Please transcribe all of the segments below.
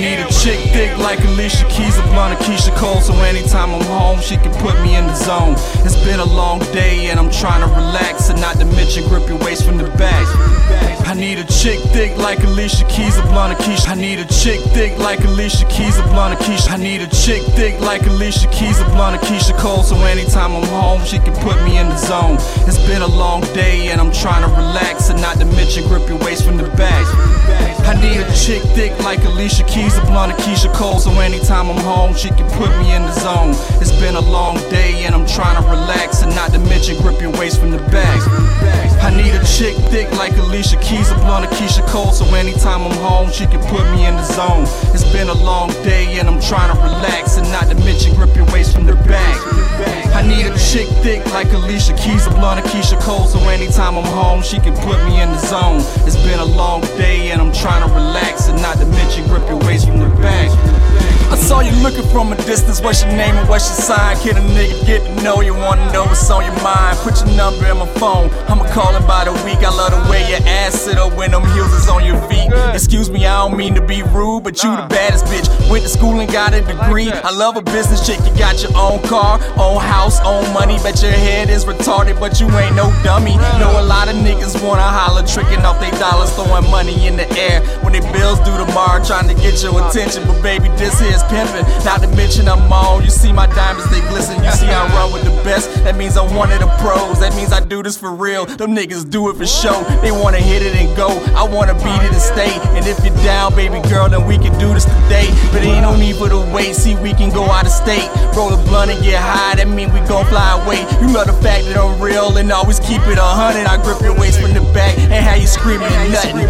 need a chick thick like Alicia Keys, a blonde Keisha Cole, so anytime I'm home, she can put me in the zone. It's been a long day and I'm trying to relax, and not to mention grip your waist from the back. I need a chick thick like Alicia Keys, a blonde Keisha. I need a chick thick like Alicia Keys, a blonde Keisha. I need a chick thick like Alicia Keys, a blonde Keisha Cole, so anytime I'm home, she can put me in the zone. It's been a long day and I'm trying to relax, and not to mention grip your waist from the back. I need a chick thick like Alicia Keys, a blonde Keisha Cole, so anytime I'm home, she can put me in the zone. It's been a long day and I'm trying to relax, and not to mention grip your waist from the back. I need a chick thick like Alicia Keys, a blonde Keisha Cole, so anytime I'm home, she can put me in the zone. It's been a long day and I'm trying to relax, and not to mention grip your waist from the back. I need a chick thick like Alicia Keys, a blonde Keisha Cole, so anytime I'm home, she can put me in the zone. It's been a long day and I'm trying to relax, and not to mention grip your waist from the back. I saw you looking from a distance, what's your name and what's your sign? Can a nigga get to know you, wanna know what's on your mind? Put your number in my phone, I'ma call in by the week. I love the way your ass sit up when them heels is on your feet. Excuse me, I don't mean to be rude, but you the baddest bitch. Went to school and got a degree. I love a business chick, you got your own car, own house, own money. Bet your head is retarded, but you ain't no dummy. Know a lot of niggas wanna holler, tricking off they dollars, throwing money in the air when they bills due tomorrow, trying to get your attention. But baby, this here's pimpin', not to mention I'm on. You see my diamonds, they glisten. You see I run with the best, that means I'm one of the pros. That means I do this for real, them niggas do it for show. They wanna hit it and go, I wanna beat it and stay. And if you're down, baby girl, then we can do this today. But ain't no need for the wait, see we can go out of state. Roll a blunt and get high, that mean we gon' fly away. You love the fact that I'm real and always keep it 100. I grip your waist from the back and how you screaming and nuttin'.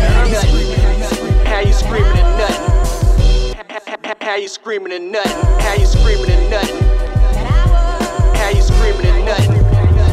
How you screaming and nuttin'. How you screaming and nuttin'. How you screaming and nuttin'. How you screaming and nuttin'.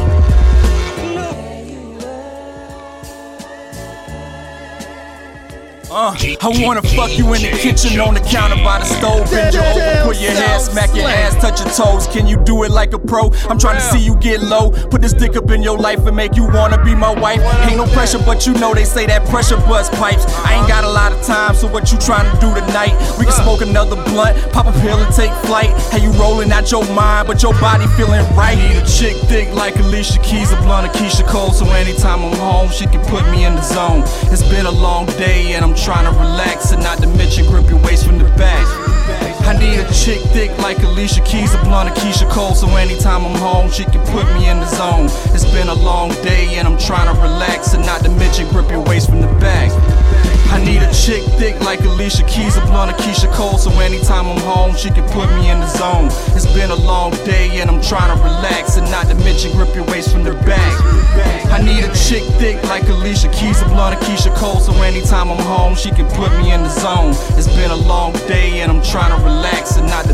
I wanna fuck you in the kitchen, on the counter by the stove. Bend you over, put your hair, smack your ass, touch your toes. Can you do it like a pro? I'm trying to see you get low. Put this dick up in your life and make you wanna be my wife. Ain't no pressure, but you know they say that pressure bust pipes. I ain't got a lot of time, so what you trying to do tonight? We can smoke another blunt, pop a pill and take flight. How you rolling out your mind, but your body feeling right. Need a chick thick like Alicia Keys, a blonde Keisha Cole, so anytime I'm home, she can put me in the zone. It's been a long day and I'm trying to relax, and not to mention grip your waist from the back. I need a chick thick like Alicia Keys, a blonde Keisha Cole, so anytime I'm home, she can put me in the zone. It's been a long day and I'm trying to relax, and not to mention grip your waist from the back. I need a chick thick like Alicia Keys, a blonde Keisha Cole, so anytime I'm home, she can put me in the zone. It's been a long day and I'm trying to relax, and not to mention grip your waist from the back. I need a chick thick like Alicia Keys, a blonde Keisha Cole, so anytime I'm home, she can put me in the zone. It's been a long day and I'm trying to relax, and not